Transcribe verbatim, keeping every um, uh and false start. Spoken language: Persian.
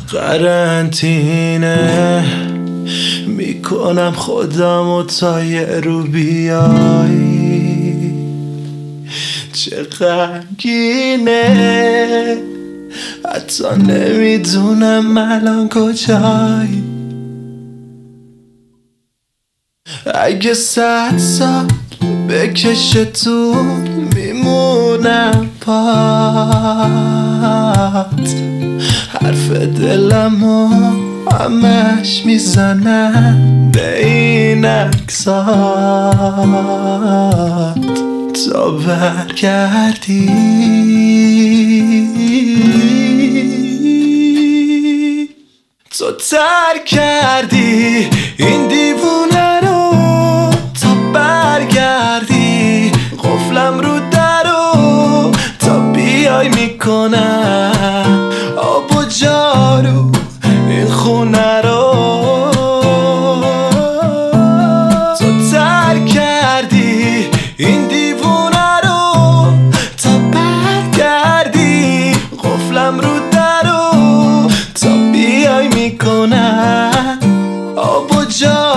قرنطینه میکنم خودم و تا یه رو بیای. چه غمگینه حتی نمیدونم الان کجایی. اگه صد سال بکشه تو میمونم پات. حرف دلمو همش میزنم به این عکسات. تا برگردی تو ترک کردی این دیوونه رو. تا برگردی قفلم رو درو. تا بیای میکنم آب و جارو این خونه رو. تو ترک کردی این دیوونه رو. تا برگردی قفلم رو درو. تا بیای میکنم آب و جارو.